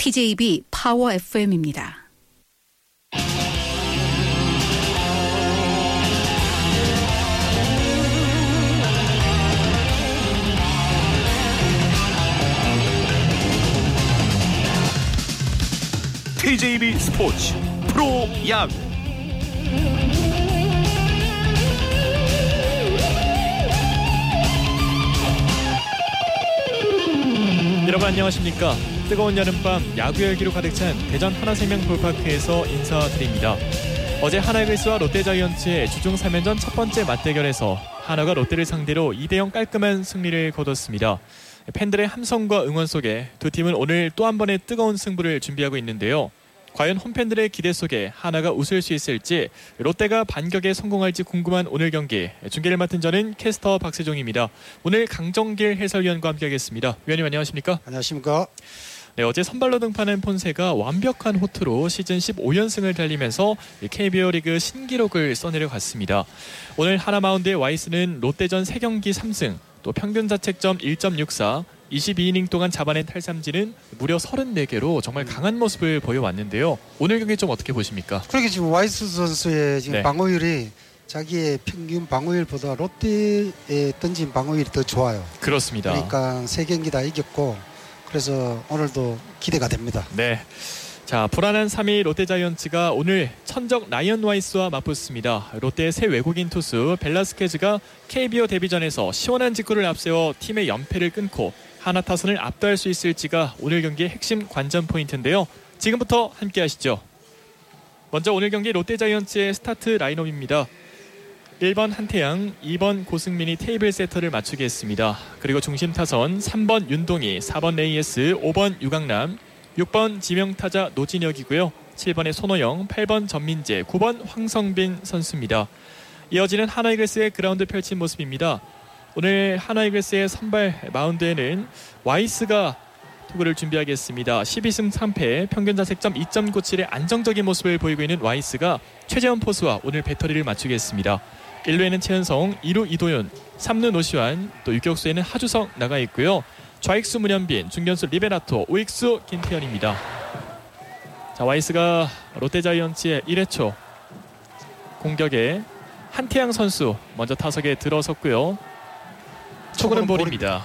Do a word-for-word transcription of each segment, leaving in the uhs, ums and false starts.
티제이비 파워 에프엠입니다. 티제이비 스포츠 프로야구 여러분 안녕하십니까. 뜨거운 여름밤 야구 열기로 가득 찬 대전 하나생명 볼파크에서 인사드립니다. 어제 하나이글스와 롯데자이언츠의 주중 삼 연전 첫 번째 맞대결에서 하나가 롯데를 상대로 이 대 영 깔끔한 승리를 거뒀습니다. 팬들의 함성과 응원 속에 두 팀은 오늘 또 한 번의 뜨거운 승부를 준비하고 있는데요. 과연 홈팬들의 기대 속에 하나가 웃을 수 있을지, 롯데가 반격에 성공할지 궁금한 오늘 경기, 중계를 맡은 저는 캐스터 박세종입니다. 오늘 강정길 해설위원과 함께하겠습니다. 위원님 안녕하십니까? 안녕하십니까? 네, 어제 선발로 등판한 폰세가 완벽한 호투로 시즌 십오 연승을 달리면서 케이비오 리그 신기록을 써내려갔습니다. 오늘 하나 마운드의 와이스는 롯데전 세 경기 삼 승, 또 평균 자책점 일 점 육사, 이십이 이닝 동안 잡아낸 탈삼진은 무려 서른네 개로 정말 강한 모습을 보여왔는데요. 오늘 경기 좀 어떻게 보십니까? 그러게 지금 와이스 선수의 지금 네. 방어율이 자기의 평균 방어율보다 롯데에 던진 방어율이 더 좋아요. 그렇습니다. 그러니까 세 경기 다 이겼고, 그래서 오늘도 기대가 됩니다. 네. 자, 불안한 삼 위 롯데자이언츠가 오늘 천적 라이언 와이스와 맞붙습니다. 롯데의 새 외국인 투수 벨라스케즈가 케이비오 데뷔전에서 시원한 직구를 앞세워 팀의 연패를 끊고 하나 타선을 압도할 수 있을지가 오늘 경기의 핵심 관전 포인트인데요. 지금부터 함께 하시죠. 먼저 오늘 경기 롯데자이언츠의 스타트 라인업입니다. 일 번 한태양, 이 번 고승민이 테이블 세터를 맞추게 했습니다. 그리고 중심 타선 삼 번 윤동희, 사 번 레이에스, 오 번 유강남, 육 번 지명타자 노진혁이고요. 칠 번에 손호영, 팔 번 전민재, 구 번 황성빈 선수입니다. 이어지는 하나이글스의 그라운드 펼친 모습입니다. 오늘 하나이글스의 선발 마운드에는 와이스가 투구를 준비하겠습니다. 십이 승 삼 패, 평균 자책점 이 점 구칠의 안정적인 모습을 보이고 있는 와이스가 최재원 포수와 오늘 배터리를 맞추겠습니다. 일 루에는 최은성, 이 루 이도윤, 삼 루 노시환, 또 유격수에는 하주성 나가 있고요. 좌익수 문현빈, 중견수 리베라토, 우익수 김태현입니다. 자, 와이스가 롯데자이언츠의 일 회 초 공격에 한태양 선수 먼저 타석에 들어섰고요. 초구는 볼입니다.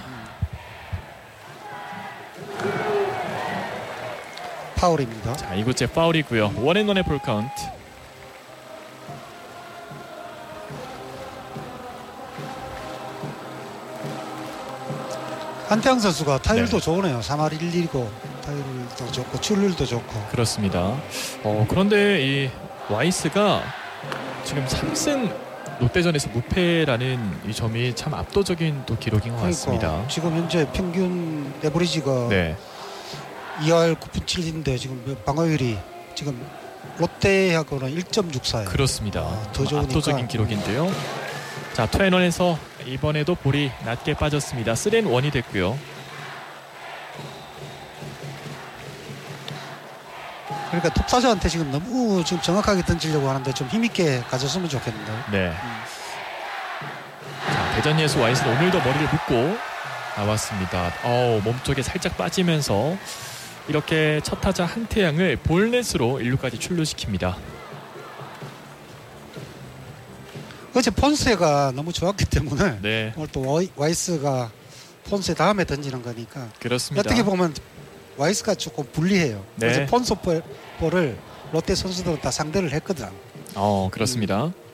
파울입니다. 자, 이구째 파울이고요. 원앤원의 볼 카운트. 한태양 선수가 타율도 네. 좋으네요. 삼 할 일 리고 타율도 좋고 출루율도 좋고. 그렇습니다. 어, 그런데 이 와이스가 지금 삼 승 롯데전에서 무패라는 이 점이 참 압도적인 또 기록인 것 그러니까 같습니다. 지금 현재 평균 에버리지가 네. 이 할 구 분 칠 리인데 지금 방어율이 지금 롯데하고는 일 점 육사예요. 그렇습니다. 아, 더 좋으니까. 압도적인 기록인데요. 자, 투앤원에서 이번에도 볼이 낮게 빠졌습니다. 쓰리앤원이 됐고요. 그러니까 톱타자한테 지금 너무 지금 정확하게 던지려고 하는데 좀 힘있게 가졌으면 좋겠는데. 네. 자, 대전 예수 와이스는 오늘도 머리를 묶고 나왔습니다. 어우, 몸쪽에 살짝 빠지면서 이렇게 첫 타자 한태양을 볼넷으로 일 루까지 출루시킵니다. 어제 폰세가 너무 좋았기 때문에 네. 오늘 또 와이, 와이스가 폰세 다음에 던지는 거니까 그렇습니다. 어떻게 보면 와이스가 조금 불리해요. 네. 그래서 폰세 볼을 롯데 선수들은 다 상대를 했거든. 어, 그렇습니다. 음.